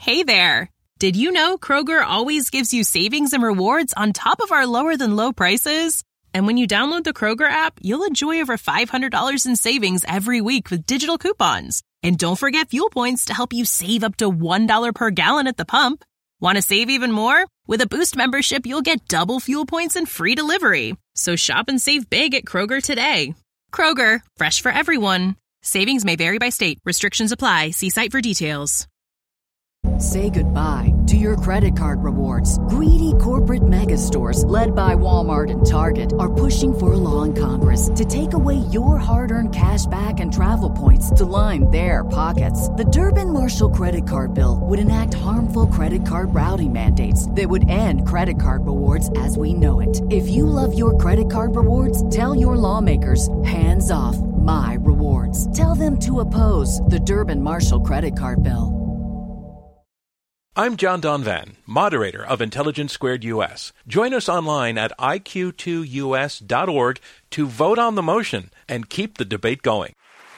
Hey there! Did you know Kroger always gives you savings and rewards on top of our lower-than-low prices? And when you download the Kroger app, you'll enjoy over $500 in savings every week with digital coupons. And don't forget fuel points to help you save up to $1 per gallon at the pump. Want to save even more? With a Boost membership, you'll get double fuel points and free delivery. So shop and save big at Kroger today. Kroger, fresh for everyone. Savings may vary by state. Restrictions apply. See site for details. Say goodbye to your credit card rewards. Greedy corporate mega stores, led by Walmart and Target, are pushing for a law in Congress to take away your hard-earned cash back and travel points to line their pockets. The Durbin-Marshall credit card bill would enact harmful credit card routing mandates that would end credit card rewards as we know it. If you love your credit card rewards, tell your lawmakers, hands off my rewards. Tell them to oppose the Durbin-Marshall credit card bill. I'm John Donvan, moderator of Intelligence Squared US. Join us online at iq2us.org to vote on the motion and keep the debate going.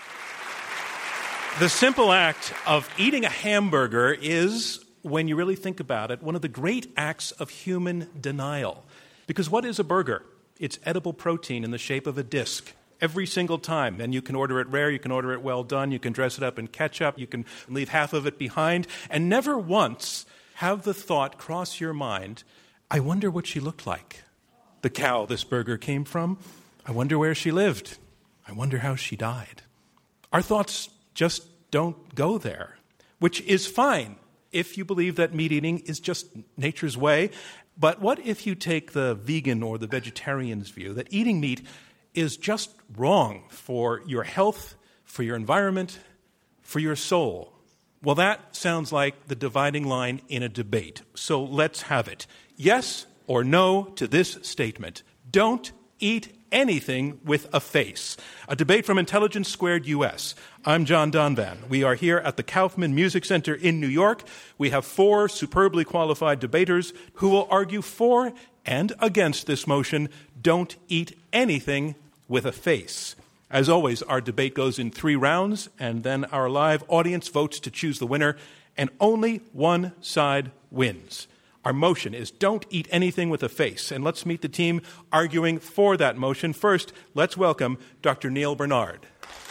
The simple act of eating a hamburger is, when you really think about it, one of the great acts of human denial. Because what is a burger? It's edible protein in the shape of a disc. Every single time. And you can order it rare, you can order it well done, you can dress it up in ketchup, you can leave half of it behind, and never once have the thought cross your mind, I wonder what she looked like. The cow this burger came from, I wonder where she lived. I wonder how she died. Our thoughts just don't go there, which is fine if you believe that meat eating is just nature's way. But what if you take the vegan or the vegetarian's view that eating meat is just wrong for your health, for your environment, for your soul? Well, that sounds like the dividing line in a debate. So let's have it. Yes or no to this statement. Don't eat anything with a face. A debate from Intelligence Squared US. I'm John Donvan. We are here at the Kaufman Music Center in New York. We have 4 superbly qualified debaters who will argue for and against this motion, don't eat anything with a face. As always, our debate goes in 3 rounds, and then our live audience votes to choose the winner, and only one side wins. Our motion is don't eat anything with a face, and let's meet the team arguing for that motion. First, let's welcome Dr. Neal Barnard.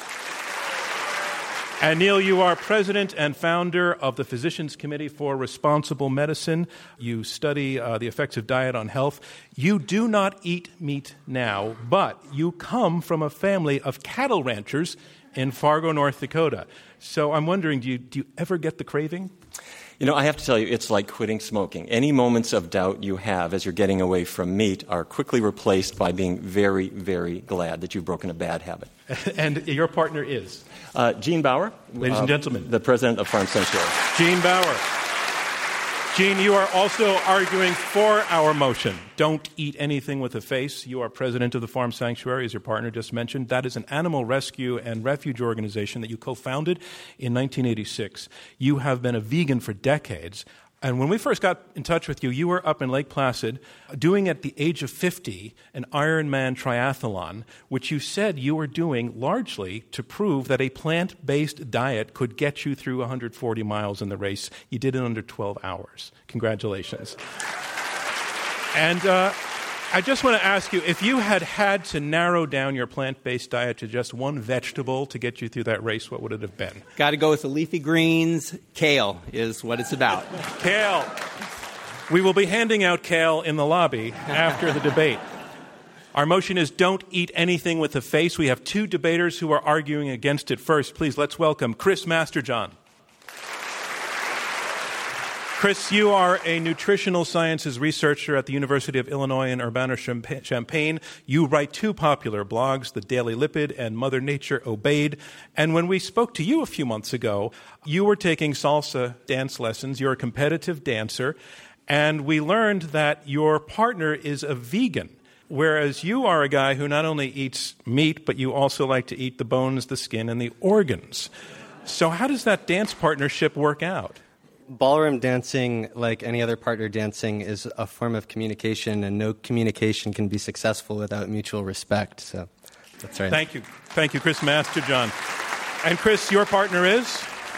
And Neal, you are president and founder of the Physicians Committee for Responsible Medicine. You study the effects of diet on health. You do not eat meat now, but you come from a family of cattle ranchers in Fargo, North Dakota. So I'm wondering, do you ever get the craving? You know, I have to tell you, it's like quitting smoking. Any moments of doubt you have as you're getting away from meat are quickly replaced by being very, very glad that you've broken a bad habit. And your partner is? Gene Bauer. Ladies and gentlemen. The president of Farm Sanctuary. Gene Bauer. Gene, you are also arguing for our motion. Don't eat anything with a face. You are president of the Farm Sanctuary, as your partner just mentioned. That is an animal rescue and refuge organization that you co-founded in 1986. You have been a vegan for decades. And when we first got in touch with you, you were up in Lake Placid doing at the age of 50 an Ironman triathlon, which you said you were doing largely to prove that a plant-based diet could get you through 140 miles in the race. You did it under 12 hours. Congratulations. And I just want to ask you, if you had to narrow down your plant-based diet to just one vegetable to get you through that race, what would it have been? Got to go with the leafy greens. Kale is what it's about. Kale. We will be handing out kale in the lobby after the debate. Our motion is don't eat anything with a face. We have 2 debaters who are arguing against it. First, please, let's welcome Chris Masterjohn. Chris, you are a nutritional sciences researcher at the University of Illinois in Urbana-Champaign. You write 2 popular blogs, The Daily Lipid and Mother Nature Obeyed. And when we spoke to you a few months ago, you were taking salsa dance lessons. You're a competitive dancer. And we learned that your partner is a vegan, whereas you are a guy who not only eats meat, but you also like to eat the bones, the skin, and the organs. So how does that dance partnership work out? Ballroom dancing, like any other partner dancing, is a form of communication, and no communication can be successful without mutual respect. So that's right. Thank you. Thank you, Chris Masterjohn. And Chris, your partner is?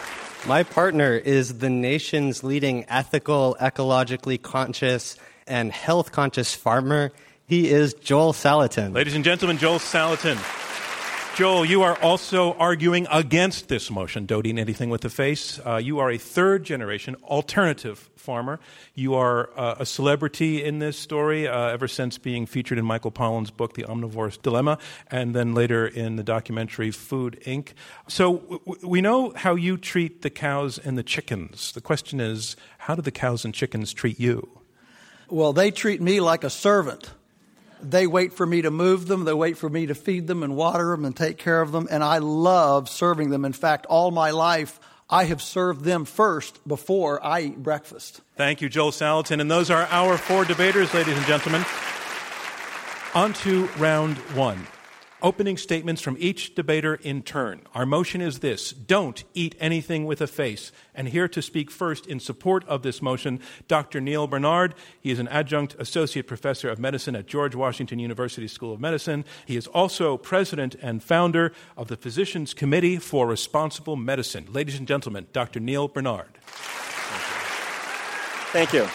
My partner is the nation's leading ethical, ecologically conscious, and health-conscious farmer. He is Joel Salatin. Ladies and gentlemen, Joel Salatin. Joel, you are also arguing against this motion, don't eat anything with the face. You are a third-generation alternative farmer. You are a celebrity in this story ever since being featured in Michael Pollan's book, The Omnivore's Dilemma, and then later in the documentary Food, Inc. So we know how you treat the cows and the chickens. The question is, how do the cows and chickens treat you? Well, they treat me like a servant. They wait for me to move them. They wait for me to feed them and water them and take care of them. And I love serving them. In fact, all my life, I have served them first before I eat breakfast. Thank you, Joel Salatin. And those are our four debaters, ladies and gentlemen. On to round one. Opening statements from each debater in turn. Our motion is this: don't eat anything with a face. And here to speak first in support of this motion, Dr. Neal Barnard. He is an adjunct associate professor of medicine at George Washington University School of Medicine. He is also president and founder of the Physicians Committee for Responsible Medicine. Ladies and gentlemen, Dr. Neal Barnard. Thank you.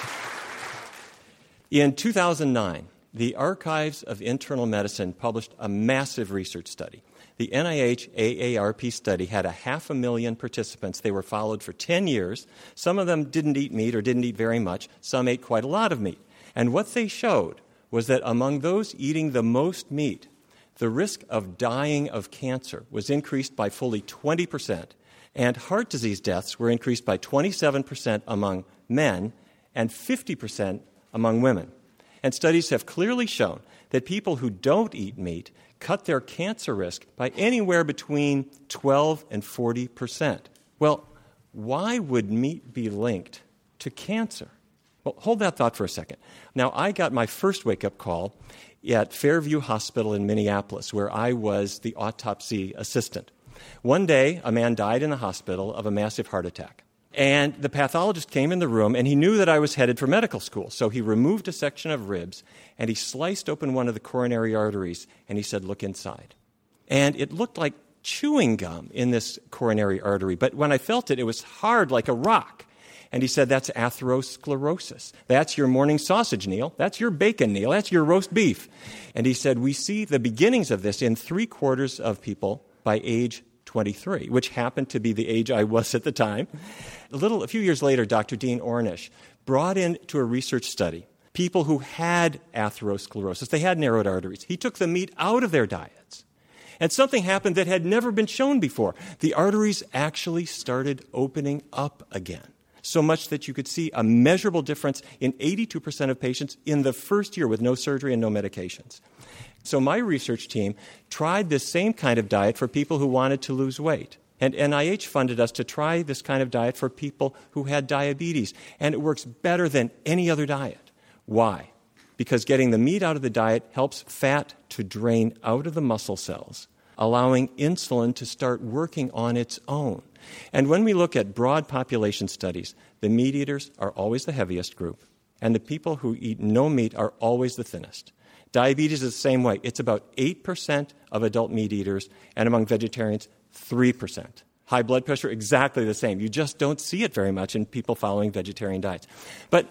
In 2009, the Archives of Internal Medicine published a massive research study. The NIH AARP study had 500,000 participants. They were followed for 10 years. Some of them didn't eat meat or didn't eat very much. Some ate quite a lot of meat. And what they showed was that among those eating the most meat, the risk of dying of cancer was increased by fully 20%, and heart disease deaths were increased by 27% among men and 50% among women. And studies have clearly shown that people who don't eat meat cut their cancer risk by anywhere between 12 and 40%. Well, why would meat be linked to cancer? Well, hold that thought for a second. Now, I got my first wake-up call at Fairview Hospital in Minneapolis, where I was the autopsy assistant. One day, a man died in the hospital of a massive heart attack. And the pathologist came in the room, and he knew that I was headed for medical school. So he removed a section of ribs, and he sliced open one of the coronary arteries, and he said, "Look inside." And it looked like chewing gum in this coronary artery. But when I felt it, it was hard like a rock. And he said, "That's atherosclerosis. That's your morning sausage, Neal. That's your bacon, Neal. That's your roast beef." And he said, "We see the beginnings of this in 3/4 of people by age 23, which happened to be the age I was at the time. A few years later, Dr. Dean Ornish brought into a research study people who had atherosclerosis. They had narrowed arteries. He took the meat out of their diets. And something happened that had never been shown before. The arteries actually started opening up again, so much that you could see a measurable difference in 82% of patients in the first year with no surgery and no medications. So my research team tried this same kind of diet for people who wanted to lose weight. And NIH funded us to try this kind of diet for people who had diabetes. And it works better than any other diet. Why? Because getting the meat out of the diet helps fat to drain out of the muscle cells, allowing insulin to start working on its own. And when we look at broad population studies, the meat eaters are always the heaviest group, and the people who eat no meat are always the thinnest. Diabetes is the same way. It's about 8% of adult meat eaters, and among vegetarians, 3%. High blood pressure, exactly the same. You just don't see it very much in people following vegetarian diets. But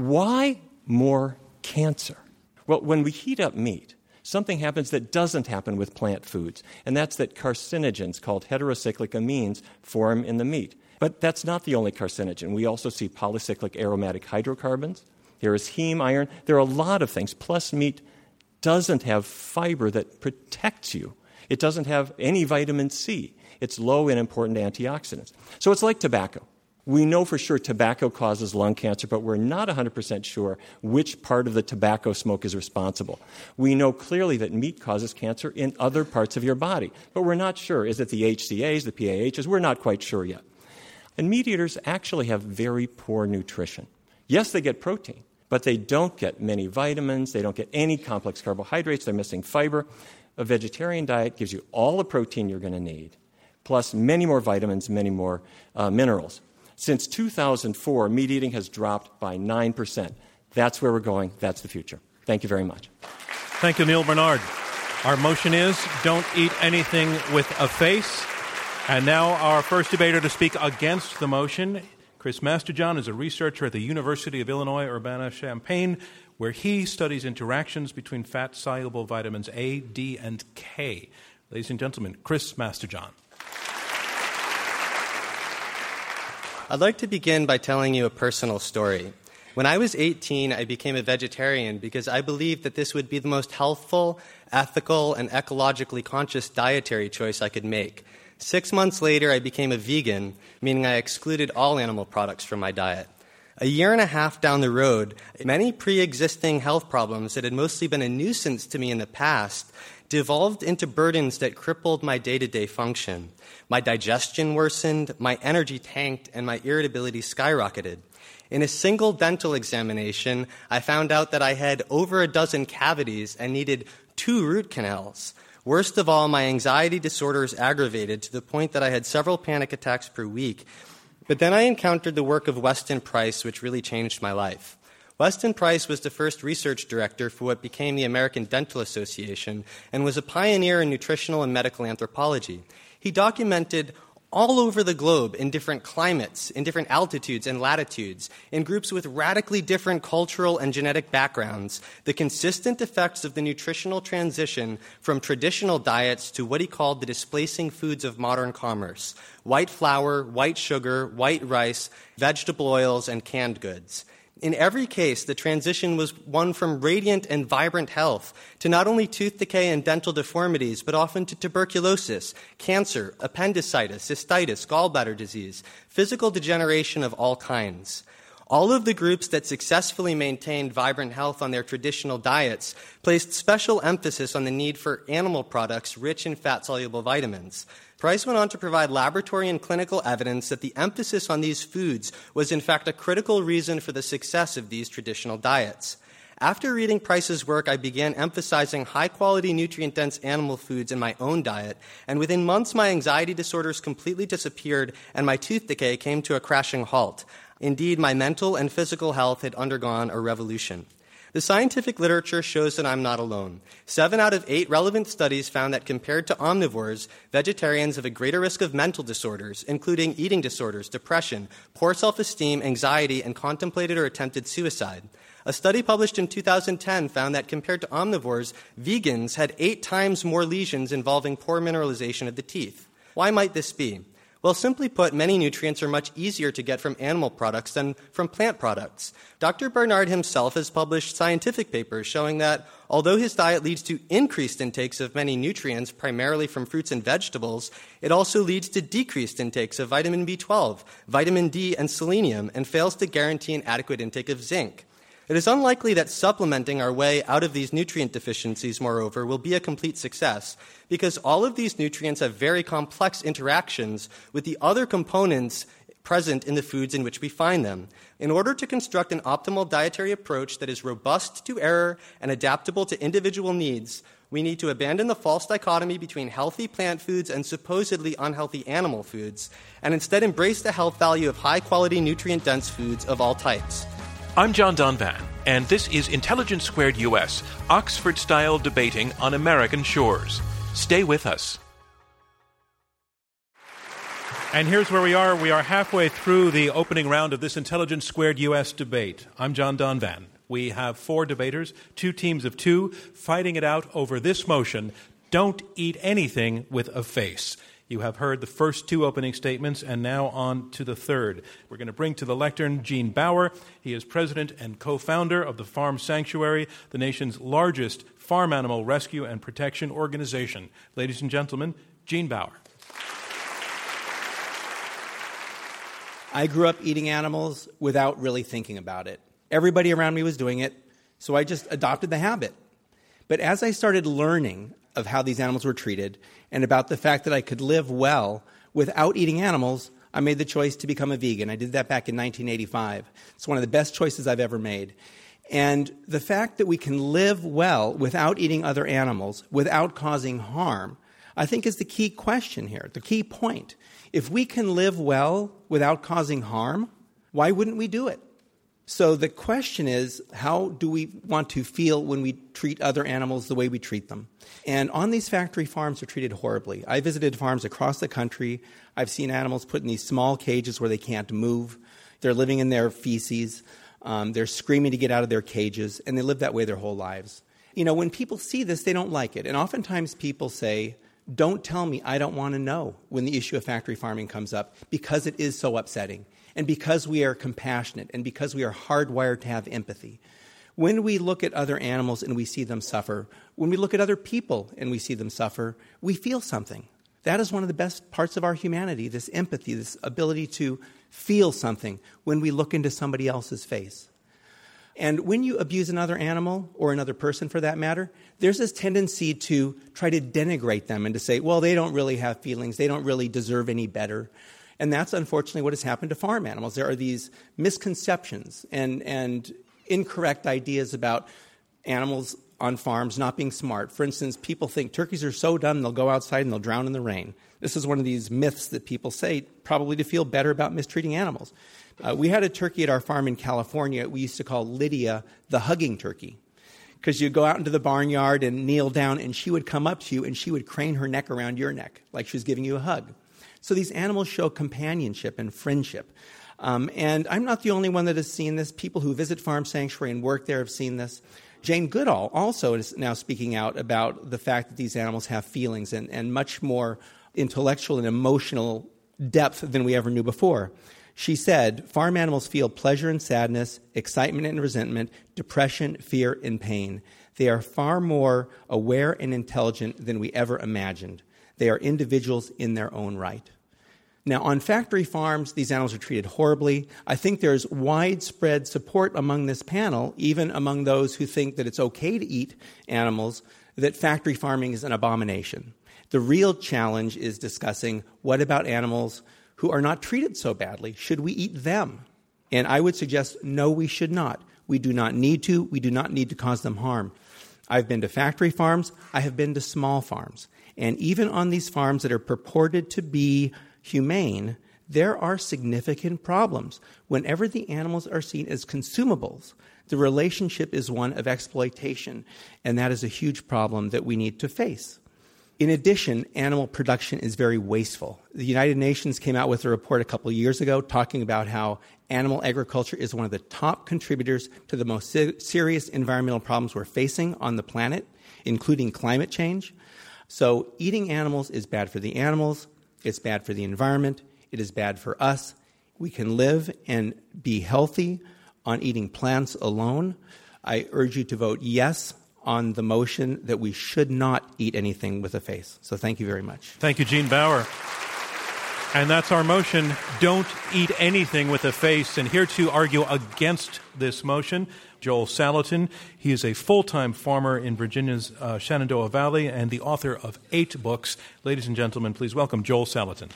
why more cancer? Well, when we heat up meat, something happens that doesn't happen with plant foods, and that's that carcinogens called heterocyclic amines form in the meat. But that's not the only carcinogen. We also see polycyclic aromatic hydrocarbons. There is heme iron. There are a lot of things. Plus, meat doesn't have fiber that protects you. It doesn't have any vitamin C. It's low in important antioxidants. So it's like tobacco. We know for sure tobacco causes lung cancer, but we're not 100% sure which part of the tobacco smoke is responsible. We know clearly that meat causes cancer in other parts of your body, but we're not sure. Is it the HCAs, the PAHs? We're not quite sure yet. And meat eaters actually have very poor nutrition. Yes, they get protein, but they don't get many vitamins. They don't get any complex carbohydrates. They're missing fiber. A vegetarian diet gives you all the protein you're going to need, plus many more vitamins, many more minerals. Since 2004, meat eating has dropped by 9%. That's where we're going. That's the future. Thank you very much. Thank you, Neal Barnard. Our motion is, don't eat anything with a face. And now our first debater to speak against the motion. Chris Masterjohn is a researcher at the University of Illinois Urbana-Champaign, where he studies interactions between fat-soluble vitamins A, D, and K. Ladies and gentlemen, Chris Masterjohn. I'd like to begin by telling you a personal story. When I was 18, I became a vegetarian because I believed that this would be the most healthful, ethical, and ecologically conscious dietary choice I could make. 6 months later, I became a vegan, meaning I excluded all animal products from my diet. A year and a half down the road, many pre-existing health problems that had mostly been a nuisance to me in the past devolved into burdens that crippled my day-to-day function. My digestion worsened, my energy tanked, and my irritability skyrocketed. In a single dental examination, I found out that I had over a dozen cavities and needed 2 root canals. Worst of all, my anxiety disorders aggravated to the point that I had several panic attacks per week. But then I encountered the work of Weston Price, which really changed my life. Weston Price was the first research director for what became the American Dental Association and was a pioneer in nutritional and medical anthropology. He documented all over the globe in different climates, in different altitudes and latitudes, in groups with radically different cultural and genetic backgrounds, the consistent effects of the nutritional transition from traditional diets to what he called the displacing foods of modern commerce: white flour, white sugar, white rice, vegetable oils, and canned goods. In every case, the transition was one from radiant and vibrant health to not only tooth decay and dental deformities, but often to tuberculosis, cancer, appendicitis, cystitis, gallbladder disease, physical degeneration of all kinds. All of the groups that successfully maintained vibrant health on their traditional diets placed special emphasis on the need for animal products rich in fat-soluble vitamins. Price went on to provide laboratory and clinical evidence that the emphasis on these foods was in fact a critical reason for the success of these traditional diets. After reading Price's work, I began emphasizing high-quality, nutrient-dense animal foods in my own diet, and within months my anxiety disorders completely disappeared and my tooth decay came to a crashing halt. Indeed, my mental and physical health had undergone a revolution. The scientific literature shows that I'm not alone. 7 out of 8 relevant studies found that compared to omnivores, vegetarians have a greater risk of mental disorders, including eating disorders, depression, poor self-esteem, anxiety, and contemplated or attempted suicide. A study published in 2010 found that compared to omnivores, vegans had 8 times more lesions involving poor mineralization of the teeth. Why might this be? Well, simply put, many nutrients are much easier to get from animal products than from plant products. Dr. Bernard himself has published scientific papers showing that although his diet leads to increased intakes of many nutrients, primarily from fruits and vegetables, it also leads to decreased intakes of vitamin B12, vitamin D, and selenium, and fails to guarantee an adequate intake of zinc. It is unlikely that supplementing our way out of these nutrient deficiencies, moreover, will be a complete success, because all of these nutrients have very complex interactions with the other components present in the foods in which we find them. In order to construct an optimal dietary approach that is robust to error and adaptable to individual needs, we need to abandon the false dichotomy between healthy plant foods and supposedly unhealthy animal foods, and instead embrace the health value of high-quality, nutrient-dense foods of all types. I'm John Donvan, and this is Intelligence Squared US, Oxford-style debating on American shores. Stay with us. And here's where we are. We are halfway through the opening round of this Intelligence Squared US debate. I'm John Donvan. We have 4 debaters, 2 teams of 2, fighting it out over this motion: don't eat anything with a face. You have heard the first 2 opening statements, and now on to the third. We're going to bring to the lectern Gene Baur. He is president and co-founder of the Farm Sanctuary, the nation's largest farm animal rescue and protection organization. Ladies and gentlemen, Gene Baur. I grew up eating animals without really thinking about it. Everybody around me was doing it, so I just adopted the habit. But as I started learning of how these animals were treated and about the fact that I could live well without eating animals, I made the choice to become a vegan. I did that back in 1985. It's one of the best choices I've ever made. And the fact that we can live well without eating other animals, without causing harm, I think is the key question here, the key point. If we can live well without causing harm, why wouldn't we do it? So the question is, how do we want to feel when we treat other animals the way we treat them? And on these factory farms, they're treated horribly. I visited farms across the country. I've seen animals put in these small cages where they can't move. They're living in their feces. They're screaming to get out of their cages, and they live that way their whole lives. You know, when people see this, they don't like it. And oftentimes people say, don't tell me, I don't want to know when the issue of factory farming comes up, because it is so upsetting, and because we are compassionate, and because we are hardwired to have empathy. When we look at other animals and we see them suffer, when we look at other people and we see them suffer, we feel something. That is one of the best parts of our humanity, this empathy, this ability to feel something when we look into somebody else's face. And when you abuse another animal, or another person for that matter, there's this tendency to try to denigrate them and to say, well, they don't really have feelings, they don't really deserve any better. And that's unfortunately what has happened to farm animals. There are these misconceptions and incorrect ideas about animals on farms not being smart. For instance, people think turkeys are so dumb they'll go outside and they'll drown in the rain. This is one of these myths that people say probably to feel better about mistreating animals. We had a turkey at our farm in California we used to call Lydia the hugging turkey, because you'd go out into the barnyard and kneel down, and she would come up to you and she would crane her neck around your neck like she was giving you a hug. So these animals show companionship and friendship. And I'm not the only one that has seen this. People who visit Farm Sanctuary and work there have seen this. Jane Goodall also is now speaking out about the fact that these animals have feelings and much more intellectual and emotional depth than we ever knew before. She said, farm animals feel pleasure and sadness, excitement and resentment, depression, fear, and pain. They are far more aware and intelligent than we ever imagined. They are individuals in their own right. Now, on factory farms, these animals are treated horribly. I think there's widespread support among this panel, even among those who think that it's okay to eat animals, that factory farming is an abomination. The real challenge is discussing, what about animals who are not treated so badly? Should we eat them? And I would suggest, no, we should not. We do not need to. We do not need to cause them harm. I've been to factory farms. I have been to small farms. And even on these farms that are purported to be humane, there are significant problems. Whenever the animals are seen as consumables, the relationship is one of exploitation, and that is a huge problem that we need to face. In addition, animal production is very wasteful. The United Nations came out with a report a couple of years ago talking about how animal agriculture is one of the top contributors to the most serious environmental problems we're facing on the planet, including climate change. So eating animals is bad for the animals, it's bad for the environment, it is bad for us. We can live and be healthy on eating plants alone. I urge you to vote yes on the motion that we should not eat anything with a face. So thank you very much. Thank you, Gene Baur. And that's our motion, don't eat anything with a face. And here to argue against this motion, Joel Salatin. He is a full-time farmer in Virginia's Shenandoah Valley and the author of 8 books. Ladies and gentlemen, please welcome Joel Salatin.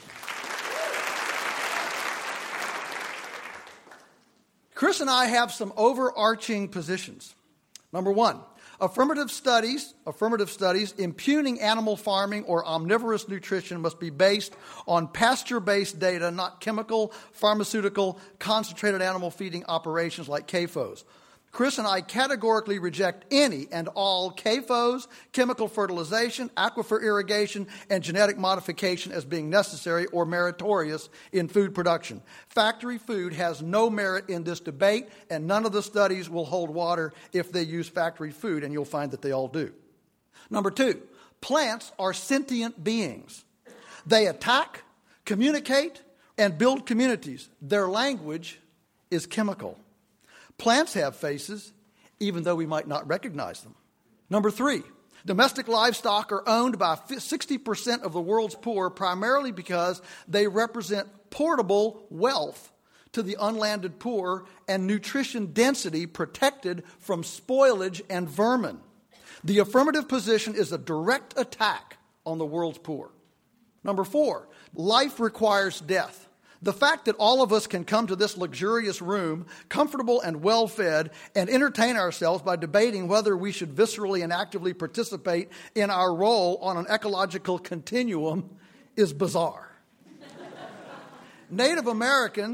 Chris and I have some overarching positions. Number one, affirmative studies impugning animal farming or omnivorous nutrition must be based on pasture-based data, not chemical, pharmaceutical, concentrated animal feeding operations like CAFOs. Chris and I categorically reject any and all CAFOs, chemical fertilization, aquifer irrigation, and genetic modification as being necessary or meritorious in food production. Factory food has no merit in this debate, and none of the studies will hold water if they use factory food, and you'll find that they all do. Number two, plants are sentient beings. They attack, communicate, and build communities. Their language is chemical. Plants have faces, even though we might not recognize them. Number three, domestic livestock are owned by 60% of the world's poor, primarily because they represent portable wealth to the unlanded poor and nutrition density protected from spoilage and vermin. The affirmative position is a direct attack on the world's poor. Number four, life requires death. The fact that all of us can come to this luxurious room, comfortable and well-fed, and entertain ourselves by debating whether we should viscerally and actively participate in our role on an ecological continuum is bizarre. Native Americans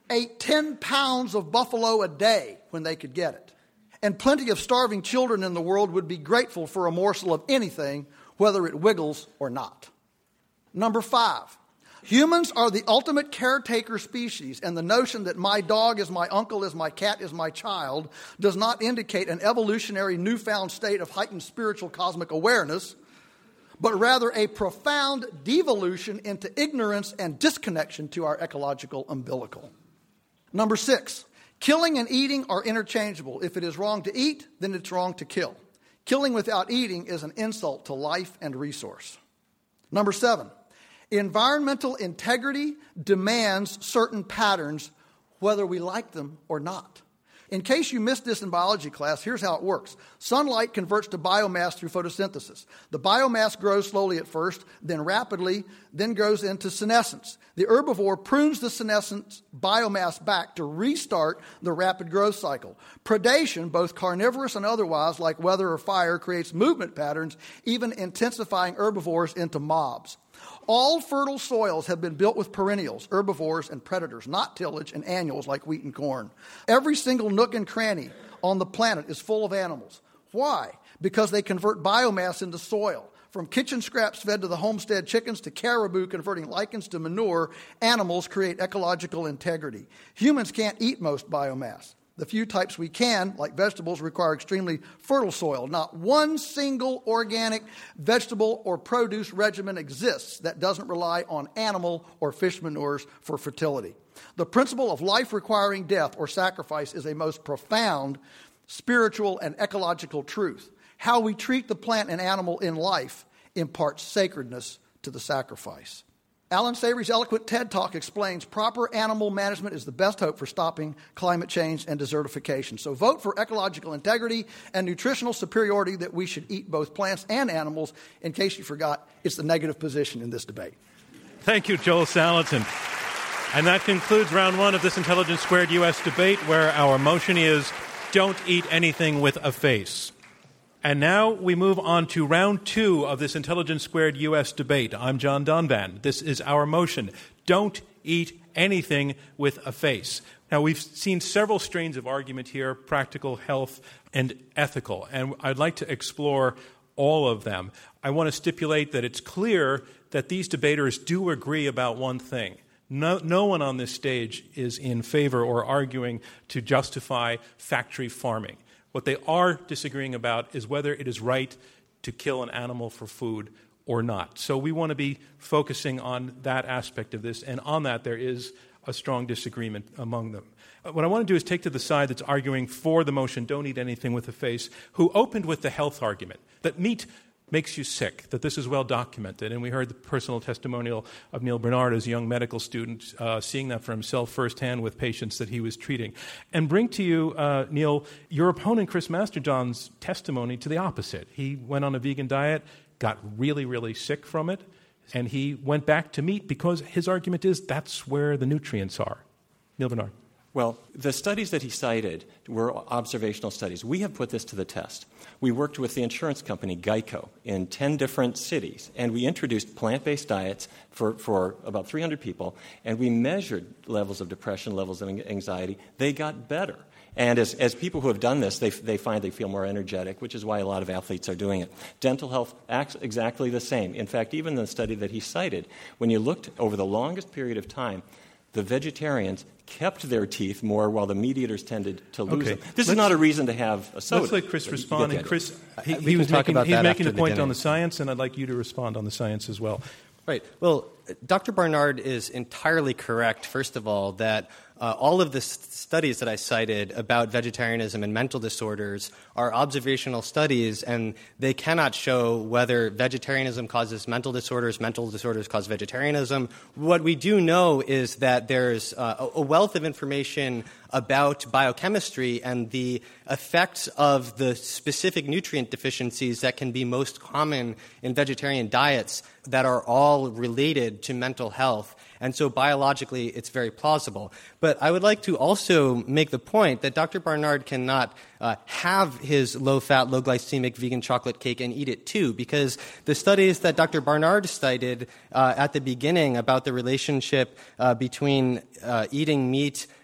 ate 10 pounds of buffalo a day when they could get it. And plenty of starving children in the world would be grateful for a morsel of anything, whether it wiggles or not. Number 5, humans are the ultimate caretaker species, and the notion that my dog is my uncle, is my cat, is my child does not indicate an evolutionary newfound state of heightened spiritual cosmic awareness, but rather a profound devolution into ignorance and disconnection to our ecological umbilical. Number 6, killing and eating are interchangeable. If it is wrong to eat, then it's wrong to kill. Killing without eating is an insult to life and resource. Number 7, environmental integrity demands certain patterns, whether we like them or not. In case you missed this in biology class, here's how it works. Sunlight converts to biomass through photosynthesis. The biomass grows slowly at first, then rapidly, then goes into senescence. The herbivore prunes the senescent biomass back to restart the rapid growth cycle. Predation, both carnivorous and otherwise, like weather or fire, creates movement patterns, even intensifying herbivores into mobs. All fertile soils have been built with perennials, herbivores, and predators, not tillage and annuals like wheat and corn. Every single nook and cranny on the planet is full of animals. Why? Because they convert biomass into soil. From kitchen scraps fed to the homestead chickens to caribou converting lichens to manure, animals create ecological integrity. Humans can't eat most biomass. The few types we can, like vegetables, require extremely fertile soil. Not one single organic vegetable or produce regimen exists that doesn't rely on animal or fish manures for fertility. The principle of life requiring death or sacrifice is a most profound spiritual and ecological truth. How we treat the plant and animal in life imparts sacredness to the sacrifice. Alan Savory's eloquent TED Talk explains proper animal management is the best hope for stopping climate change and desertification. So vote for ecological integrity and nutritional superiority that we should eat both plants and animals. In case you forgot, it's the negative position in this debate. Thank you, Joel Salatin. And that concludes round 1 of this Intelligence Squared U.S. debate, where our motion is, don't eat anything with a face. And now we move on to round 2 of this Intelligence Squared U.S. debate. I'm John Donvan. This is our motion. Don't eat anything with a face. Now, we've seen several strains of argument here, practical, health, and ethical. And I'd like to explore all of them. I want to stipulate that it's clear that these debaters do agree about one thing. No one on this stage is in favor or arguing to justify factory farming. What they are disagreeing about is whether it is right to kill an animal for food or not. So we want to be focusing on that aspect of this, and on that there is a strong disagreement among them. What I want to do is take to the side that's arguing for the motion, don't eat anything with a face, who opened with the health argument, that meat makes you sick, that this is well documented. And we heard the personal testimonial of Neil Bernard as a young medical student, seeing that for himself firsthand with patients that he was treating. And bring to you, Neil, your opponent, Chris Masterjohn's testimony to the opposite. He went on a vegan diet, got really, really sick from it, and he went back to meat because his argument is that's where the nutrients are. Neil Bernard. Well, the studies that he cited were observational studies. We have put this to the test. We worked with the insurance company Geico in 10 different cities, and we introduced plant-based diets for about 300 people, and we measured levels of depression, levels of anxiety. They got better. And as people who have done this, they find they feel more energetic, which is why a lot of athletes are doing it. Dental health acts exactly the same. In fact, even the study that he cited, when you looked over the longest period of time, the vegetarians kept their teeth more while the meat eaters tended to lose them. This is not a reason to have a soda. Let's let Chris respond. And Chris, he was making a point on the science, and I'd like you to respond on the science as well. Right. Well, Dr. Barnard is entirely correct, first of all, that all of the studies that I cited about vegetarianism and mental disorders are observational studies, and they cannot show whether vegetarianism causes mental disorders cause vegetarianism. What we do know is that there's a wealth of information about biochemistry and the effects of the specific nutrient deficiencies that can be most common in vegetarian diets that are all related to mental health. And so biologically, it's very plausible. But I would like to also make the point that Dr. Barnard cannot have his low-fat, low-glycemic vegan chocolate cake and eat it too, because the studies that Dr. Barnard cited at the beginning about the relationship between eating meat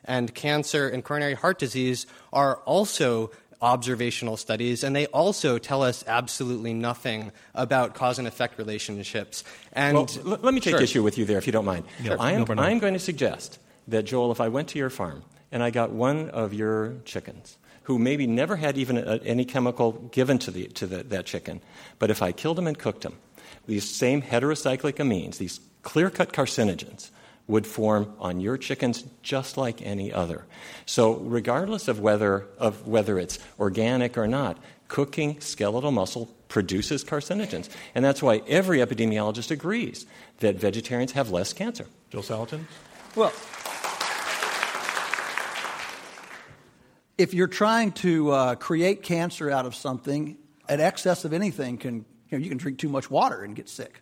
and cancer and coronary heart disease are also observational studies, and they also tell us absolutely nothing about cause and effect relationships. And let me take issue with you there, if you don't mind. Sure. I'm going to suggest that, Joel, if I went to your farm and I got one of your chickens who maybe never had even any chemical given to that chicken, but if I killed him and cooked him, these same heterocyclic amines, these clear-cut carcinogens, would form on your chickens just like any other. So regardless of whether it's organic or not, cooking skeletal muscle produces carcinogens. And that's why every epidemiologist agrees that vegetarians have less cancer. Joel Salatin? Well, if you're trying to create cancer out of something, an excess of anything you can drink too much water and get sick.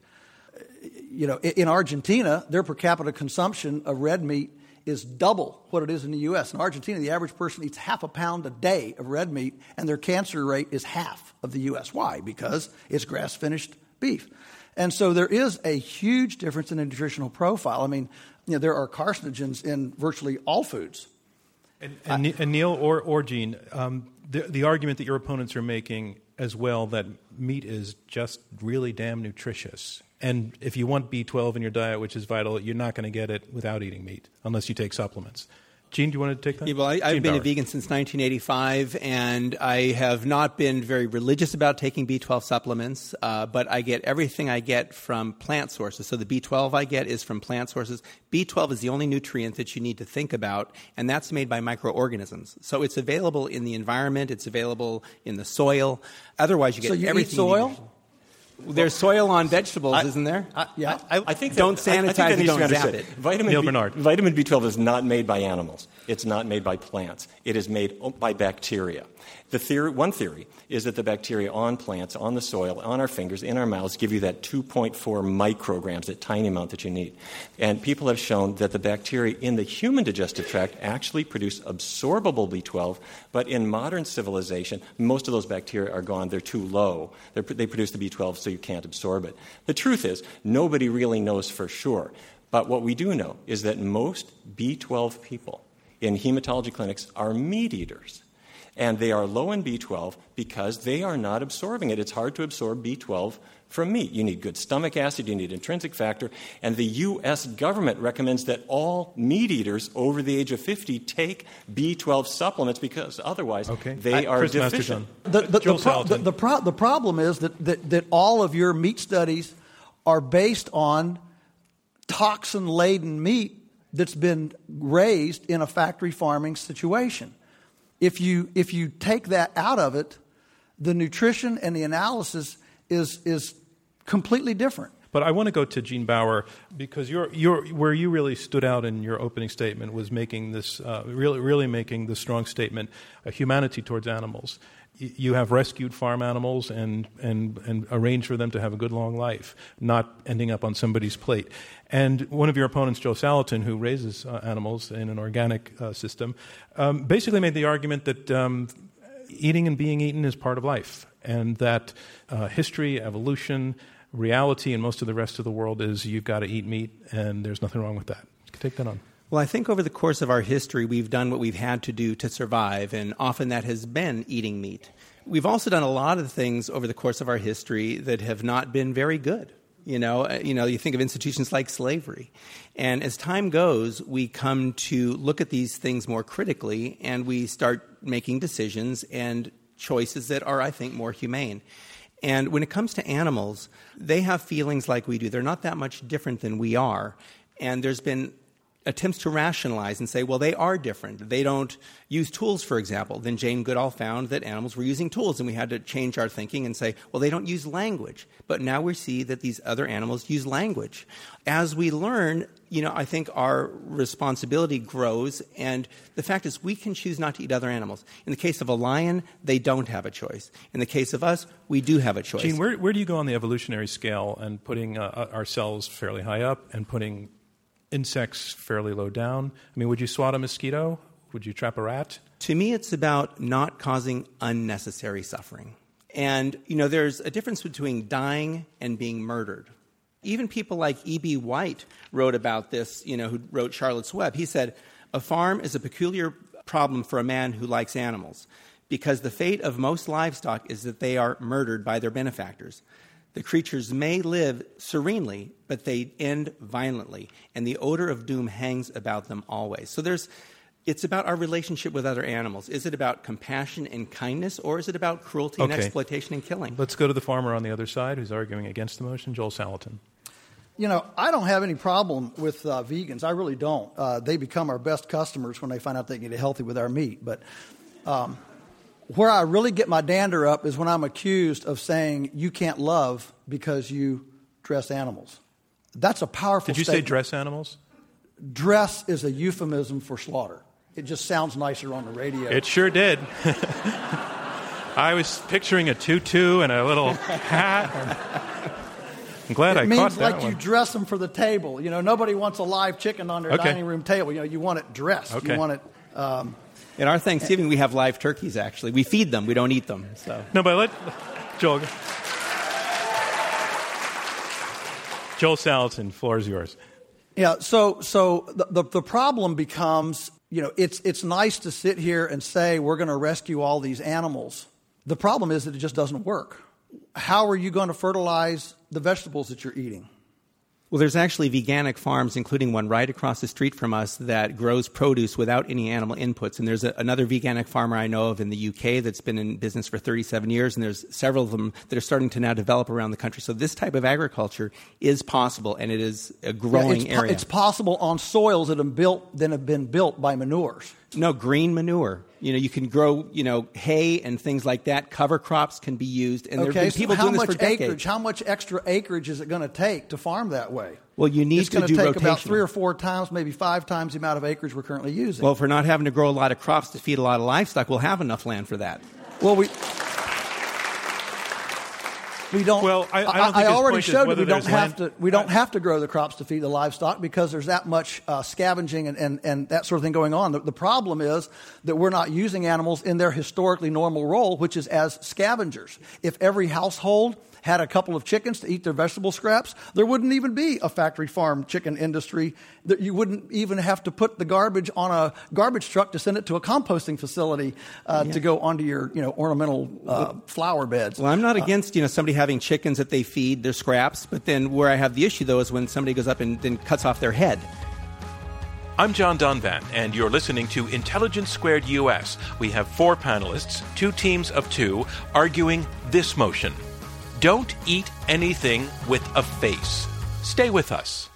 In Argentina, their per capita consumption of red meat is double what it is in the U.S. In Argentina, the average person eats half a pound a day of red meat, and their cancer rate is half of the U.S. Why? Because it's grass-finished beef. And so there is a huge difference in the nutritional profile. I mean, there are carcinogens in virtually all foods. And Neil or Gene, the argument that your opponents are making as well, that meat is just really damn nutritious. And if you want B12 in your diet, which is vital, you're not going to get it without eating meat, unless you take supplements. Gene, do you want to take that? Yeah, well, I've been a vegan since 1985, and I have not been very religious about taking B12 supplements, but I get everything I get from plant sources. So the B12 I get is from plant sources. B12 is the only nutrient that you need to think about, and that's made by microorganisms. So it's available in the environment. It's available in the soil. Otherwise, you get everything. So you eat soil? There's soil on vegetables, isn't there? I think don't sanitize it, don't zap it. Neil Bernard. Vitamin B12 is not made by animals. It's not made by plants. It is made by bacteria. One theory is that the bacteria on plants, on the soil, on our fingers, in our mouths, give you that 2.4 micrograms, that tiny amount that you need. And people have shown that the bacteria in the human digestive tract actually produce absorbable B12, but in modern civilization, most of those bacteria are gone. They're too low. They produce the B12 so you can't absorb it. The truth is, nobody really knows for sure. But what we do know is that most B12 people in hematology clinics are meat eaters. And they are low in B12 because they are not absorbing it. It's hard to absorb B12 from meat. You need good stomach acid, you need intrinsic factor, and the U.S. government recommends that all meat eaters over the age of 50 take B12 supplements because otherwise they are deficient. The problem is that all of your meat studies are based on toxin-laden meat that's been raised in a factory farming situation. If you take that out of it, the nutrition and the analysis is completely different. But I want to go to Gene Baur because where you really stood out in your opening statement was making this really making the strong statement, humanity towards animals. You have rescued farm animals and arranged for them to have a good long life, not ending up on somebody's plate. And one of your opponents, Joe Salatin, who raises animals in an organic system, basically made the argument that eating and being eaten is part of life, and that history, evolution, reality, and most of the rest of the world is you've got to eat meat, and there's nothing wrong with that. Take that on. Well, I think over the course of our history, we've done what we've had to do to survive, and often that has been eating meat. We've also done a lot of things over the course of our history that have not been very good. You think of institutions like slavery. And as time goes, we come to look at these things more critically, and we start making decisions and choices that are, I think, more humane. And when it comes to animals, they have feelings like we do. They're not that much different than we are. And there's been attempts to rationalize and say, well, they are different. They don't use tools, for example. Then Jane Goodall found that animals were using tools, and we had to change our thinking and say, well, they don't use language. But now we see that these other animals use language. As we learn, I think our responsibility grows, and the fact is we can choose not to eat other animals. In the case of a lion, they don't have a choice. In the case of us, we do have a choice. Gene, where do you go on the evolutionary scale and putting ourselves fairly high up and putting insects fairly low down? I mean, would you swat a mosquito? Would you trap a rat? To me, it's about not causing unnecessary suffering. And, there's a difference between dying and being murdered. Even people like E.B. White wrote about this, who wrote Charlotte's Web. He said, A farm is a peculiar problem for a man who likes animals, because the fate of most livestock is that they are murdered by their benefactors. The creatures may live serenely, but they end violently, and the odor of doom hangs about them always. So it's about our relationship with other animals. Is it about compassion and kindness, or is it about cruelty and exploitation and killing? Let's go to the farmer on the other side who's arguing against the motion, Joel Salatin. I don't have any problem with vegans. I really don't. They become our best customers when they find out they can get healthy with our meat. But where I really get my dander up is when I'm accused of saying you can't love because you dress animals. That's a powerful statement. Did you say dress animals? Dress is a euphemism for slaughter. It just sounds nicer on the radio. It sure did. I was picturing a tutu and a little hat. I'm glad I caught that one. It means like you dress them for the table. Nobody wants a live chicken on their dining room table. You want it dressed. Okay. You want it... In our Thanksgiving, we have live turkeys, actually. We feed them. We don't eat them. So. No, but Joel Salatin, floor is yours. Yeah, so the problem becomes, it's nice to sit here and say we're going to rescue all these animals. The problem is that it just doesn't work. How are you going to fertilize the vegetables that you're eating? Well, there's actually veganic farms, including one right across the street from us, that grows produce without any animal inputs. And there's another veganic farmer I know of in the UK that's been in business for 37 years, and there's several of them that are starting to now develop around the country. So this type of agriculture is possible, and it is a growing area. It's possible on soils that have been built by manures. No, green manure. You can grow, hay and things like that. Cover crops can be used. And there have been people doing this for decades. How much extra acreage is it going to take to farm that way? Well, you need to do rotation. It's going to take about 3 or 4 times, maybe 5 times the amount of acreage we're currently using. Well, if we're not having to grow a lot of crops to feed a lot of livestock, we'll have enough land for that. Well, we don't. Well, I already showed that we don't have to grow the crops to feed the livestock because there's that much scavenging and that sort of thing going on. The problem is that we're not using animals in their historically normal role, which is as scavengers. If every household had a couple of chickens to eat their vegetable scraps, there wouldn't even be a factory farm chicken industry. That you wouldn't even have to put the garbage on a garbage truck to send it to a composting facility to go onto your ornamental flower beds. Well, I'm not against somebody having chickens that they feed their scraps, but then where I have the issue though is when somebody goes up and then cuts off their head. I'm John Donvan, and you're listening to Intelligence Squared US. We have 4 panelists, 2 teams of 2, arguing this motion. Don't eat anything with a face. Stay with us.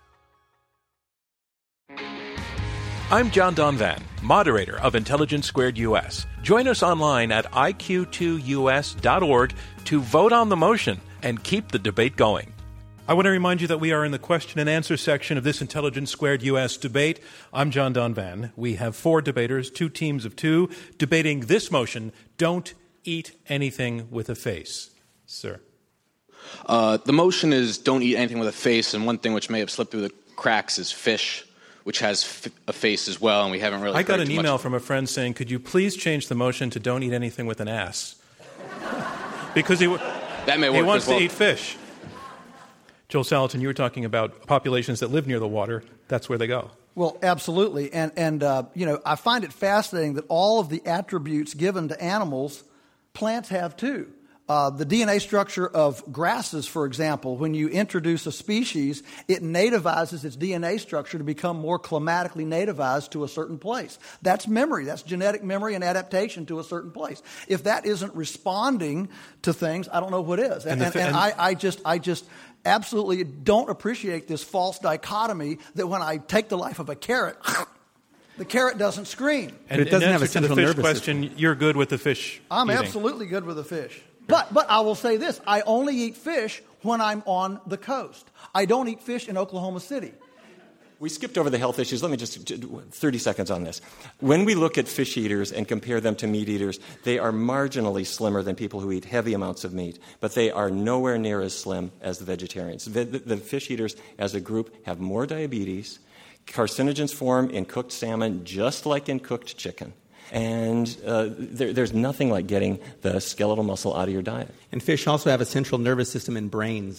I'm John Donvan, moderator of Intelligence Squared US. Join us online at iq2us.org to vote on the motion and keep the debate going. I want to remind you that we are in the question and answer section of this Intelligence Squared US debate. I'm John Donvan. We have 4 debaters, 2 teams of 2, debating this motion, don't eat anything with a face. Sir. The motion is don't eat anything with a face, and one thing which may have slipped through the cracks is fish, which has a face as well, and we haven't really... I got an email from a friend saying, could you please change the motion to don't eat anything with an ass? Because he wants to eat fish. Joel Salatin, you were talking about populations that live near the water. That's where they go. Well, absolutely. And I find it fascinating that all of the attributes given to animals, plants have too. The DNA structure of grasses, for example, when you introduce a species, it nativizes its DNA structure to become more climatically nativized to a certain place. That's memory. That's genetic memory and adaptation to a certain place. If that isn't responding to things, I don't know what is. I just absolutely don't appreciate this false dichotomy that when I take the life of a carrot, the carrot doesn't scream. And it doesn't have a central nervous question, system. You're good with the fish I'm eating. Absolutely good with the fish. But I will say this. I only eat fish when I'm on the coast. I don't eat fish in Oklahoma City. We skipped over the health issues. Let me just 30 seconds on this. When we look at fish eaters and compare them to meat eaters, they are marginally slimmer than people who eat heavy amounts of meat, but they are nowhere near as slim as the vegetarians. The fish eaters as a group have more diabetes. Carcinogens form in cooked salmon just like in cooked chicken. And there's nothing like getting the skeletal muscle out of your diet. And fish also have a central nervous system and brains.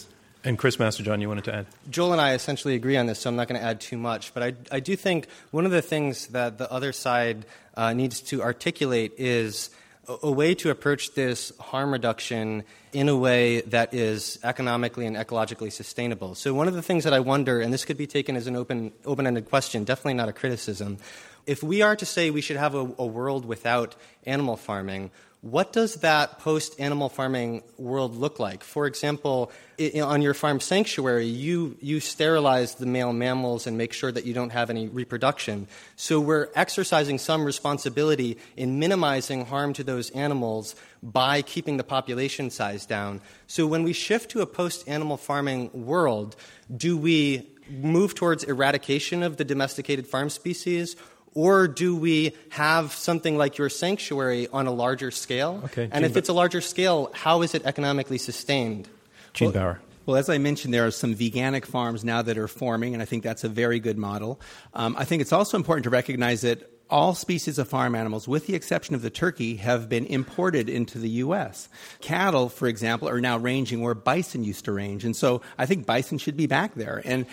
And Chris Masterjohn, you wanted to add? Joel and I essentially agree on this, so I'm not going to add too much. But I do think one of the things that the other side needs to articulate is a way to approach this harm reduction in a way that is economically and ecologically sustainable. So one of the things that I wonder, and this could be taken as an open-ended question, definitely not a criticism, if we are to say we should have a world without animal farming, what does that post-animal farming world look like? For example, on your farm sanctuary, you sterilize the male mammals and make sure that you don't have any reproduction. So we're exercising some responsibility in minimizing harm to those animals by keeping the population size down. So when we shift to a post-animal farming world, do we move towards eradication of the domesticated farm species, or do we have something like your sanctuary on a larger scale? Okay, and if it's a larger scale, how is it economically sustained? Gene Bauer. Well, as I mentioned, there are some veganic farms now that are forming, and I think that's a very good model. I think it's also important to recognize that all species of farm animals, with the exception of the turkey, have been imported into the U.S. Cattle, for example, are now ranging where bison used to range, and so I think bison should be back there. And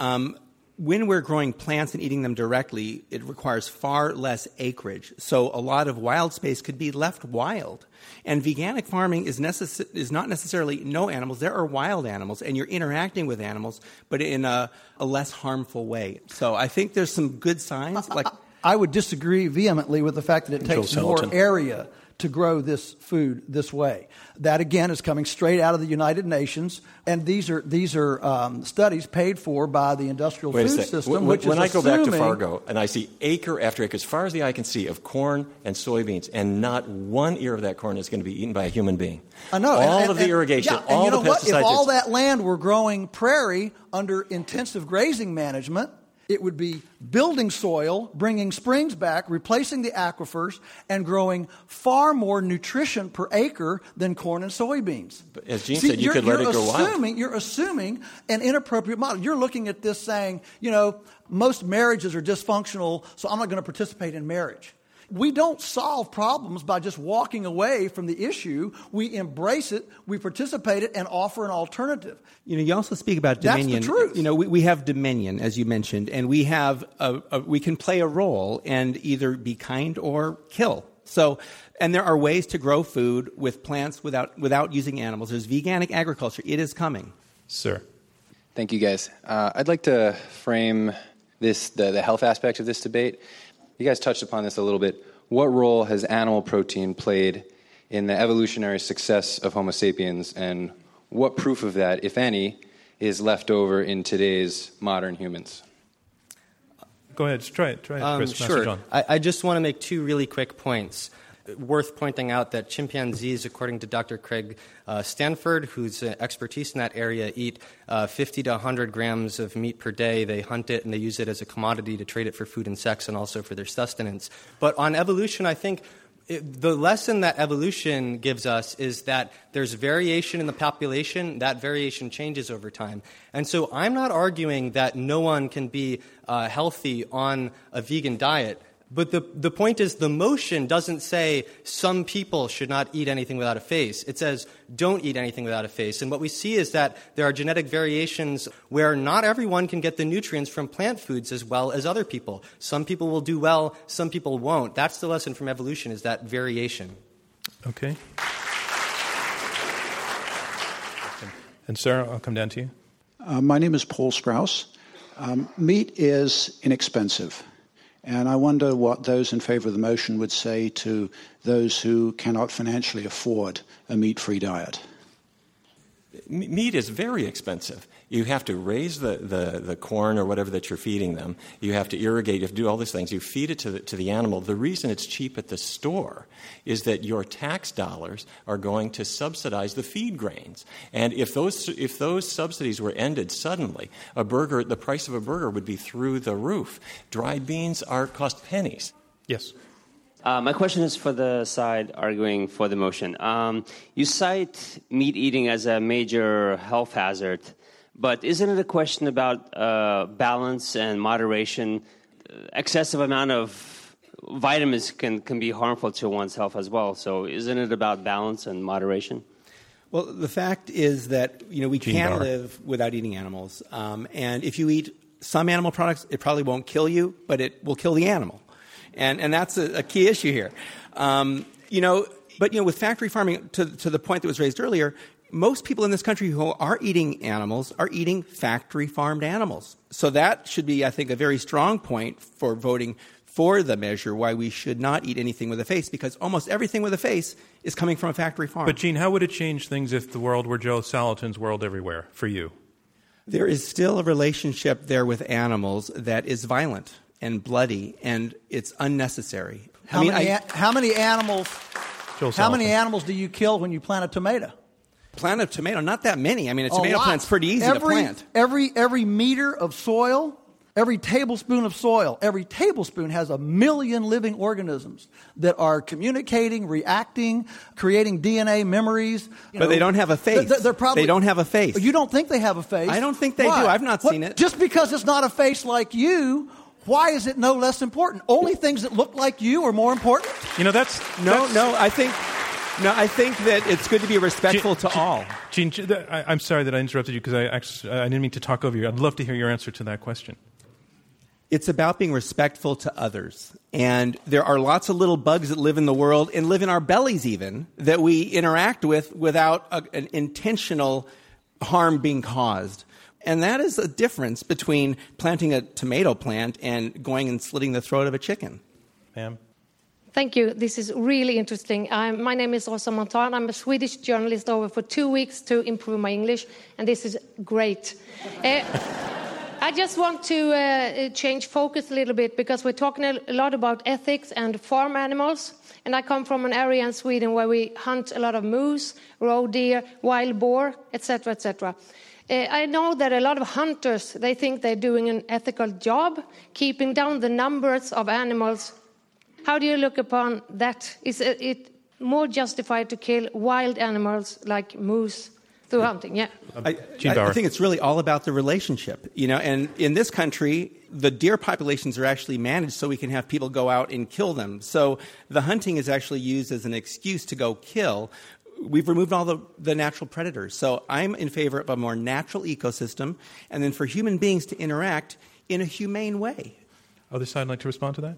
when we're growing plants and eating them directly, it requires far less acreage. So a lot of wild space could be left wild. And veganic farming is not necessarily no animals. There are wild animals, and you're interacting with animals, but in a less harmful way. So I think there's some good signs. I would disagree vehemently with the fact that it takes more area to grow this food this way. That, again, is coming straight out of the United Nations, and these are studies paid for by the industrial food system, when I go back to Fargo and I see acre after acre, as far as the eye can see, of corn and soybeans, and not one ear of that corn is going to be eaten by a human being. I know. All of the irrigation, all the pesticides. If all that land were growing prairie under intensive grazing management, it would be building soil, bringing springs back, replacing the aquifers, and growing far more nutrition per acre than corn and soybeans. But as Gene said, you could let it go wild. You're assuming an inappropriate model. You're looking at this saying, most marriages are dysfunctional, so I'm not going to participate in marriage. We don't solve problems by just walking away from the issue. We embrace it, we participate it, and offer an alternative. You also speak about dominion. That's the truth. We have dominion, as you mentioned, and we have we can play a role and either be kind or kill. So, and there are ways to grow food with plants without using animals. There's veganic agriculture. It is coming. Sir. Thank you, guys. I'd like to frame the health aspect of this debate. You guys touched upon this a little bit. What role has animal protein played in the evolutionary success of Homo sapiens, and what proof of that, if any, is left over in today's modern humans? Go ahead. Try it, Chris. Sure. I just want to make two really quick points. Worth pointing out that chimpanzees, according to Dr. Craig Stanford, whose expertise in that area, eat 50 to 100 grams of meat per day. They hunt it and they use it as a commodity to trade it for food and sex and also for their sustenance. But on evolution, I think the lesson that evolution gives us is that there's variation in the population. That variation changes over time. And so I'm not arguing that no one can be healthy on a vegan diet. But the point is, the motion doesn't say some people should not eat anything without a face. It says don't eat anything without a face. And what we see is that there are genetic variations where not everyone can get the nutrients from plant foods as well as other people. Some people will do well, some people won't. That's the lesson from evolution, is that variation. Okay. And Sarah, I'll come down to you. My name is Paul Sprouse. Meat is inexpensive. And I wonder what those in favor of the motion would say to those who cannot financially afford a meat-free diet. Meat is very expensive. You have to raise the corn or whatever that you're feeding them. You have to irrigate. You have to do all these things. You feed it to the animal. The reason it's cheap at the store is that your tax dollars are going to subsidize the feed grains. And if those subsidies were ended suddenly, the price of a burger would be through the roof. Dried beans cost pennies. Yes. My question is for the side arguing for the motion. You cite meat eating as a major health hazard, but isn't it a question about balance and moderation? Excessive amount of vitamins can be harmful to one's health as well. So isn't it about balance and moderation? Well, the fact is that we can't live without eating animals, and if you eat some animal products, it probably won't kill you, but it will kill the animal, and that's a key issue here. But with factory farming, to the point that was raised earlier, most people in this country who are eating animals are eating factory farmed animals. So that should be, I think, a very strong point for voting for the measure why we should not eat anything with a face, because almost everything with a face is coming from a factory farm. But, Gene, how would it change things if the world were Joe Salatin's world everywhere for you? There is still a relationship there with animals that is violent and bloody, and it's unnecessary. How many animals do you kill when you plant a tomato? Plant a tomato? Not that many. A tomato plant's pretty easy to plant. Every meter of soil, every tablespoon of soil, every tablespoon has 1 million living organisms that are communicating, reacting, creating DNA memories. But they don't have a face. They don't have a face. You don't think they have a face? I don't think they do. I've not seen it. Just because it's not a face like you, why is it no less important? Only things that look like you are more important? I think that it's good to be respectful to all. Gene, I'm sorry that I interrupted you because I didn't mean to talk over you. I'd love to hear your answer to that question. It's about being respectful to others. And there are lots of little bugs that live in the world and live in our bellies even that we interact with without an intentional harm being caused. And that is a difference between planting a tomato plant and going and slitting the throat of a chicken. Ma'am? Thank you. This is really interesting. My name is Rosa Montan. I'm a Swedish journalist over for 2 weeks to improve my English, and this is great. I just want to change focus a little bit because we're talking a lot about ethics and farm animals. And I come from an area in Sweden where we hunt a lot of moose, roe deer, wild boar, etc., etc. I know that a lot of hunters, they think they're doing an ethical job, keeping down the numbers of animals. How do you look upon that? Is it more justified to kill wild animals like moose through hunting? Yeah. I think it's really all about the relationship, and in this country, the deer populations are actually managed so we can have people go out and kill them. So the hunting is actually used as an excuse to go kill. We've removed all the natural predators. So I'm in favor of a more natural ecosystem, and then for human beings to interact in a humane way. Other side like to respond to that?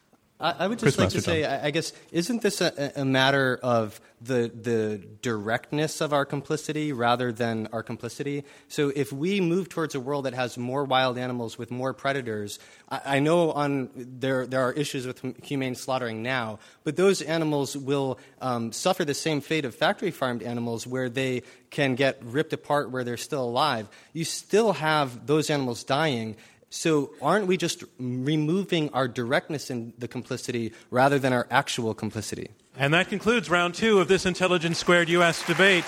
I would just like to say, I guess, isn't this a matter of the directness of our complicity rather than our complicity? So if we move towards a world that has more wild animals with more predators, I know there are issues with humane slaughtering now, but those animals will suffer the same fate of factory-farmed animals where they can get ripped apart where they're still alive. You still have those animals dying. So aren't we just removing our directness in the complicity rather than our actual complicity? And that concludes round 2 of this Intelligence Squared U.S. debate.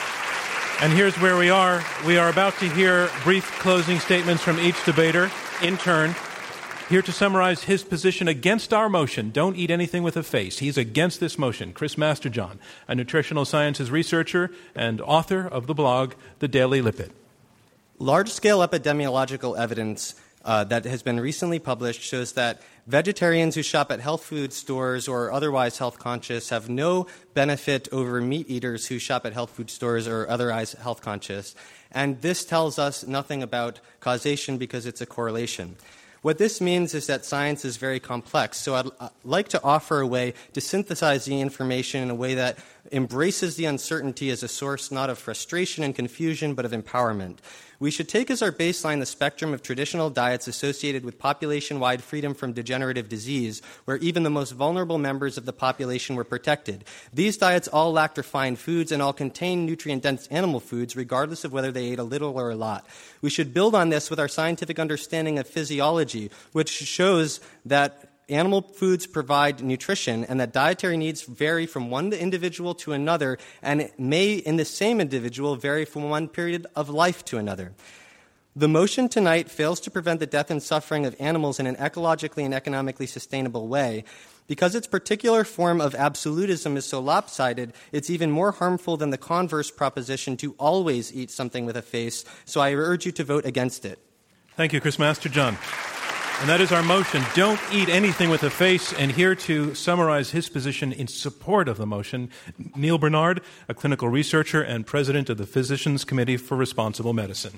And here's where we are. We are about to hear brief closing statements from each debater in turn. Here to summarize his position against our motion, don't eat anything with a face. He's against this motion. Chris Masterjohn, a nutritional sciences researcher and author of the blog, The Daily Lipid. Large-scale epidemiological evidence that has been recently published shows that vegetarians who shop at health food stores or otherwise health conscious have no benefit over meat eaters who shop at health food stores or otherwise health conscious. And this tells us nothing about causation because it's a correlation. What this means is that science is very complex. So I'd like to offer a way to synthesize the information in a way that embraces the uncertainty as a source not of frustration and confusion, but of empowerment. We should take as our baseline the spectrum of traditional diets associated with population-wide freedom from degenerative disease, where even the most vulnerable members of the population were protected. These diets all lacked refined foods and all contained nutrient-dense animal foods, regardless of whether they ate a little or a lot. We should build on this with our scientific understanding of physiology, which shows that animal foods provide nutrition and that dietary needs vary from one individual to another, and it may, in the same individual, vary from one period of life to another. The motion tonight fails to prevent the death and suffering of animals in an ecologically and economically sustainable way. Because its particular form of absolutism is so lopsided, it's even more harmful than the converse proposition to always eat something with a face, so I urge you to vote against it. Thank you, Chris Masterjohn. And that is our motion, don't eat anything with a face. And here to summarize his position in support of the motion, Neil Barnard, a clinical researcher and president of the Physicians Committee for Responsible Medicine.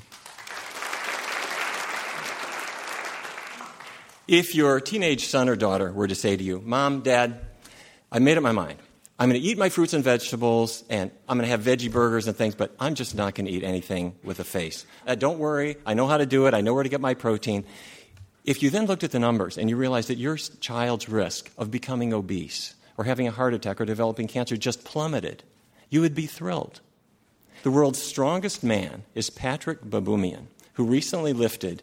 If your teenage son or daughter were to say to you, Mom, Dad, I made up my mind. I'm going to eat my fruits and vegetables, and I'm going to have veggie burgers and things, but I'm just not going to eat anything with a face. Don't worry. I know how to do it. I know where to get my protein. If you then looked at the numbers and you realized that your child's risk of becoming obese or having a heart attack or developing cancer just plummeted, you would be thrilled. The world's strongest man is Patrick Baboumian, who recently lifted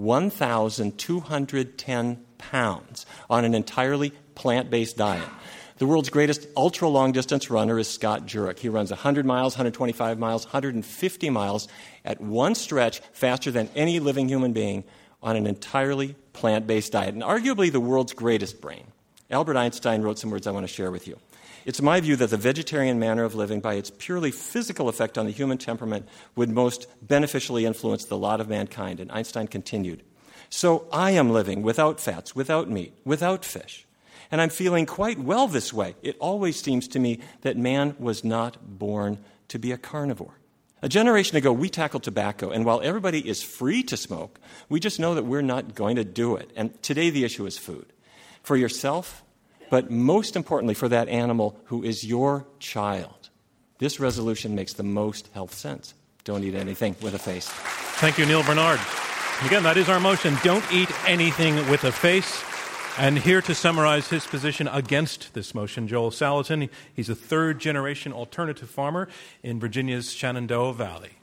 1,210 pounds on an entirely plant-based diet. The world's greatest ultra-long-distance runner is Scott Jurek. He runs 100 miles, 125 miles, 150 miles at one stretch faster than any living human being on an entirely plant-based diet, and arguably the world's greatest brain. Albert Einstein wrote some words I want to share with you. It's my view that the vegetarian manner of living, by its purely physical effect on the human temperament, would most beneficially influence the lot of mankind. And Einstein continued, so I am living without fats, without meat, without fish. And I'm feeling quite well this way. It always seems to me that man was not born to be a carnivore. A generation ago, we tackled tobacco, and while everybody is free to smoke, we just know that we're not going to do it. And today the issue is food. For yourself, but most importantly for that animal who is your child. This resolution makes the most health sense. Don't eat anything with a face. Thank you, Neil Barnard. Again, that is our motion, don't eat anything with a face. And here to summarize his position against this motion, Joel Salatin. He's a third-generation alternative farmer in Virginia's Shenandoah Valley.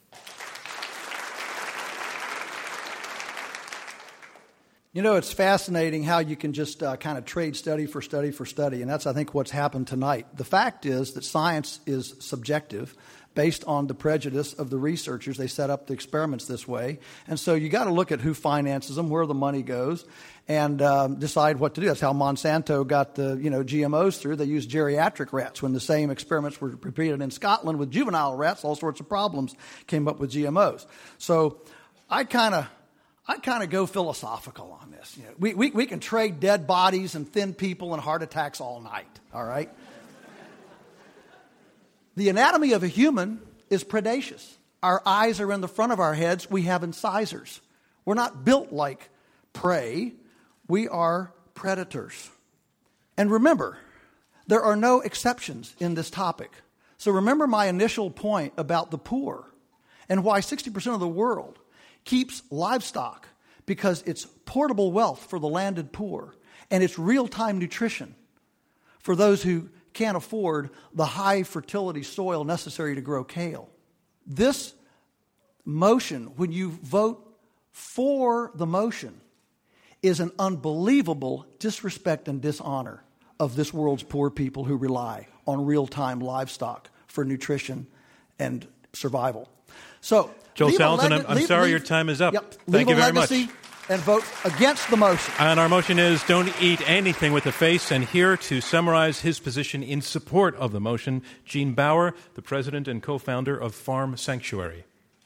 You know, it's fascinating how you can just kind of trade study for study for study, and that's, I think, what's happened tonight. The fact is that science is subjective based on the prejudice of the researchers. They set up the experiments this way. And so you got to look at who finances them, where the money goes, and decide what to do. That's how Monsanto got the GMOs through. They used geriatric rats. When the same experiments were repeated in Scotland with juvenile rats, all sorts of problems came up with GMOs. So I kind of go philosophical on this. We can trade dead bodies and thin people and heart attacks all night, all right? The anatomy of a human is predaceous. Our eyes are in the front of our heads. We have incisors. We're not built like prey. We are predators. And remember, there are no exceptions in this topic. So remember my initial point about the poor and why 60% of the world keeps livestock, because it's portable wealth for the landed poor, and it's real-time nutrition for those who can't afford the high fertility soil necessary to grow kale. This motion, when you vote for the motion, is an unbelievable disrespect and dishonor of this world's poor people who rely on real-time livestock for nutrition and survival. So, Joel Salatin, I'm sorry your time is up. Yep, Thank you very much. And vote against the motion. And our motion is don't eat anything with a face. And here to summarize his position in support of the motion, Gene Bauer, the president and co-founder of Farm Sanctuary.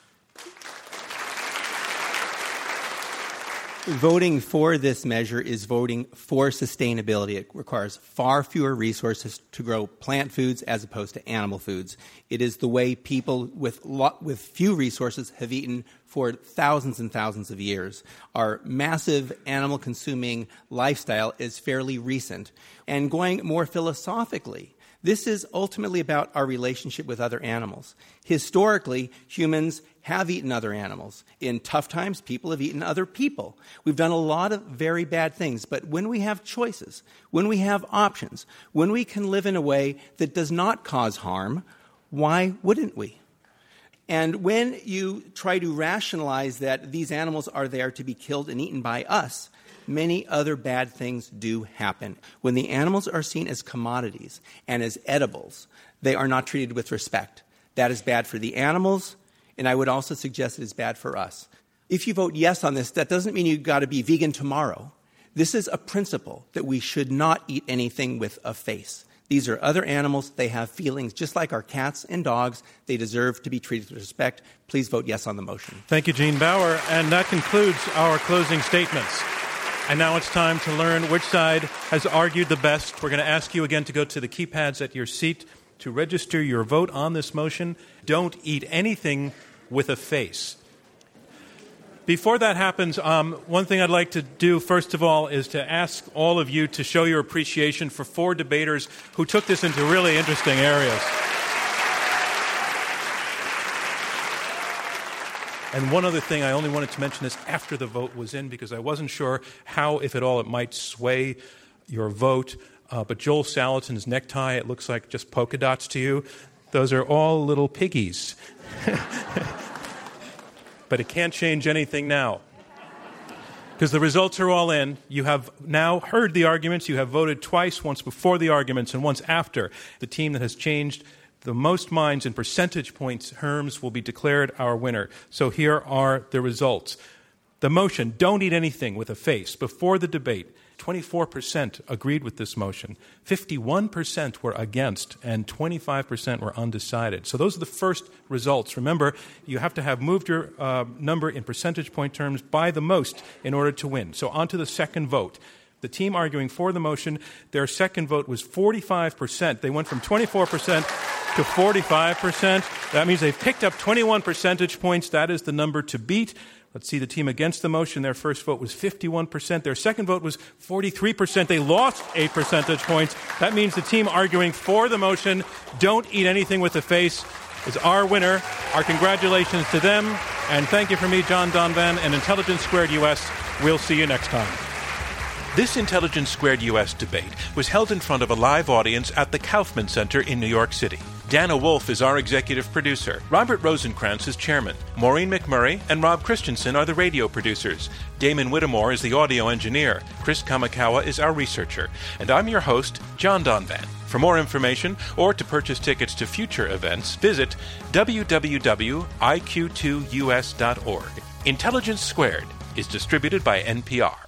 Voting for this measure is voting for sustainability. It requires far fewer resources to grow plant foods as opposed to animal foods. It is the way people with few resources have eaten for thousands and thousands of years. Our massive animal-consuming lifestyle is fairly recent. And going more philosophically, this is ultimately about our relationship with other animals. Historically, humans have eaten other animals. In tough times, people have eaten other people. We've done a lot of very bad things, but when we have choices, when we have options, when we can live in a way that does not cause harm, why wouldn't we? And when you try to rationalize that these animals are there to be killed and eaten by us, many other bad things do happen. When the animals are seen as commodities and as edibles, they are not treated with respect. That is bad for the animals, and I would also suggest it is bad for us. If you vote yes on this, that doesn't mean you've got to be vegan tomorrow. This is a principle that we should not eat anything with a face. These are other animals. They have feelings just like our cats and dogs. They deserve to be treated with respect. Please vote yes on the motion. Thank you, Gene Bauer. And that concludes our closing statements. And now it's time to learn which side has argued the best. We're going to ask you again to go to the keypads at your seat to register your vote on this motion. Don't eat anything with a face. Before that happens, one thing I'd like to do, first of all, is to ask all of you to show your appreciation for 4 debaters who took this into really interesting areas. And one other thing I only wanted to mention this after the vote was in because I wasn't sure how, if at all, it might sway your vote. But Joel Salatin's necktie, it looks like just polka dots to you. Those are all little piggies. But it can't change anything now. Because the results are all in. You have now heard the arguments. You have voted twice, once before the arguments and once after. The team that has changed the most minds in percentage points terms will be declared our winner. So here are the results. The motion, don't eat anything with a face, before the debate, 24% agreed with this motion, 51% were against, and 25% were undecided. So those are the first results. Remember, you have to have moved your number in percentage point terms by the most in order to win. So on to the second vote. The team arguing for the motion, their second vote was 45%. They went from 24% to 45%. That means they've picked up 21 percentage points. That is the number to beat. Let's see the team against the motion. Their first vote was 51%. Their second vote was 43%. They lost 8 percentage points. That means the team arguing for the motion, don't eat anything with a face, is our winner. Our congratulations to them. And thank you from me, John Donvan, and Intelligence Squared US. We'll see you next time. This Intelligence Squared US debate was held in front of a live audience at the Kaufman Center in New York City. Dana Wolf is our executive producer. Robert Rosenkrantz is chairman. Maureen McMurray and Rob Christensen are the radio producers. Damon Whittemore is the audio engineer. Chris Kamikawa is our researcher. And I'm your host, John Donvan. For more information or to purchase tickets to future events, visit www.iq2us.org. Intelligence Squared is distributed by NPR.